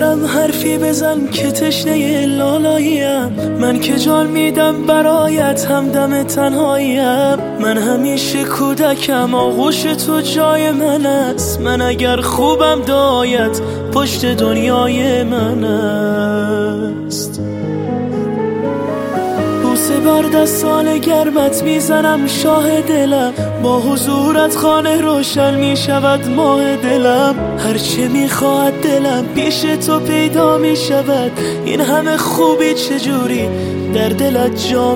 مادرم حرفی بزن که تشنه لالاییم، من که جان میدم برایت همدم تنهاییم. من همیشه کودکم آغوش تو جای من است، من اگر خوبم دایت پشت دنیای من است. بوسه بر دستان گرمت میزنم شاه دلم، با حضورت خانه روشن میشود ماه دلم. هرچه میخواهد دلم پیش تو پیدا میشود، این همه خوبی چجوری در دلت جا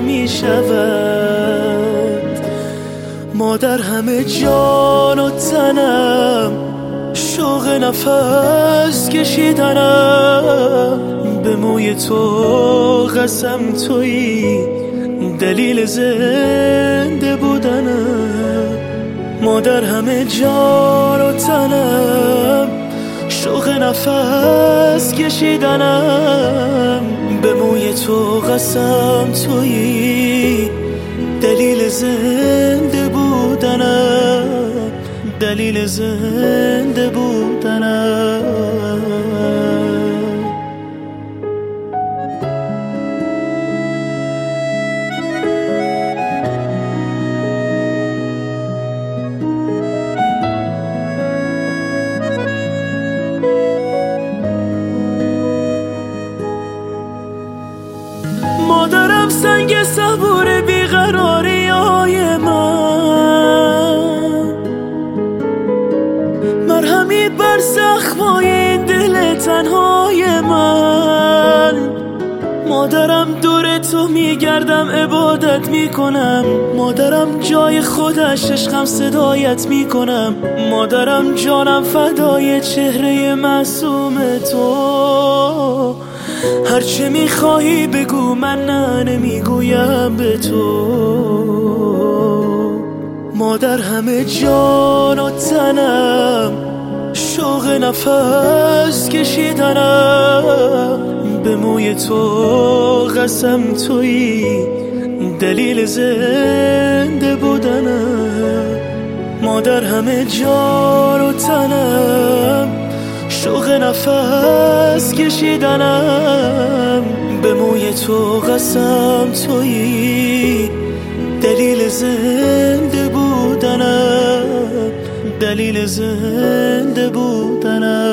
میشود. مادر همه جان و تنم، شوق نفس کشیدنم، به موی تو قسم تویی دلیل زنده بودنم. مادر همه جان و تنم، شوق نفس کشیدنم، به موی تو قسم تویی دلیل زنده بودنم، دلیل زنده بودنم. مادرم سنگ صبور بیقراری های من، مرهمی بر زخمای این دل تنهای من. مادرم دور تو میگردم عبادت میکنم، مادرم جای خودش عشقم صدایت میکنم. مادرم جانم فدای چهره معصوم تو، هرچه میخواهی بگو من نه نمیگویم به تو. مادر همه جان و تنم، شوق نفس کشیدنم، به موی تو قسم تویی دلیل زنده بودنم. مادر همه جان و تنم، شوق نفس کشیدنم، به موی تو قسم تویی دلیل زنده بودنم، دلیل زنده بودنم.